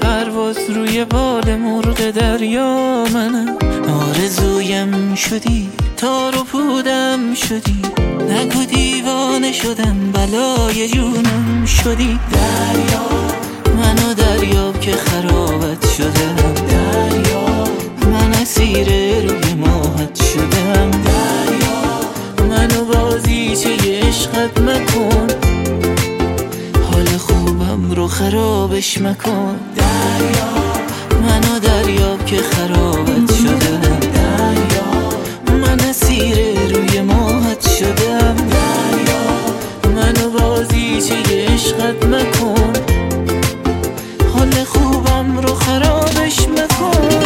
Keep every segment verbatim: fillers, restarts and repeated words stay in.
پرواز روی بال مرغ دریا منم. آرزویم شدی، تار و پودم شدی، نگو دیوانه شدم، بلای جونم شدی. دریا منو دریاب که خرابت شدم، دریا من اسیر روی ماهت شدم. دریا منو بازیچه عشقت مکن، حال خوبم رو خرابش مکن. دریا منو دریاب که خرابت شدم، دریا من اسیر روی ماهت شدم. دریا منو بازیچه عشقت مکن، حال خوبم رو خرابش مکن.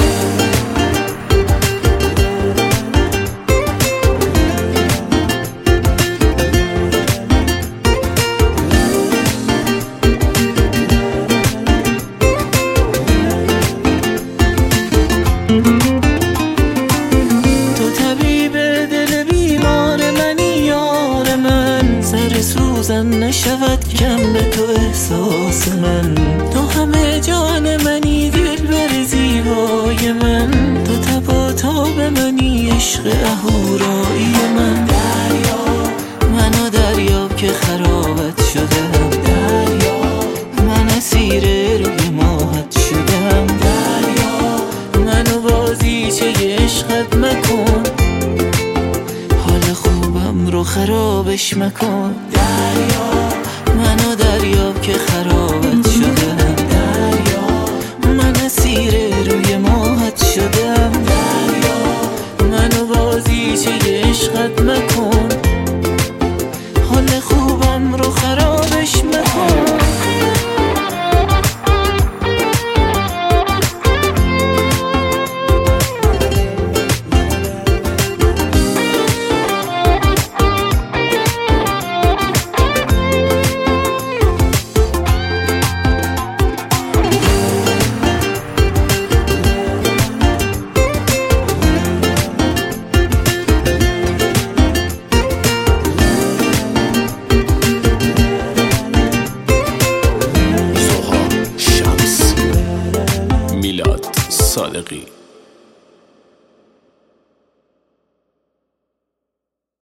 تو طبیب دل بیمار منی یار من، سر سوزن نشود کم به تو احساس من. تو همه جان منی دلبر زیبای من، تو تب و تاب منی عشق اهورایی من. دریا منو دریاب که خرابت شدم، دریا من اسیر روی ماهت شدم. دریا منو بازیچه عشقت مکن، حال خوبم رو خرابش مکن.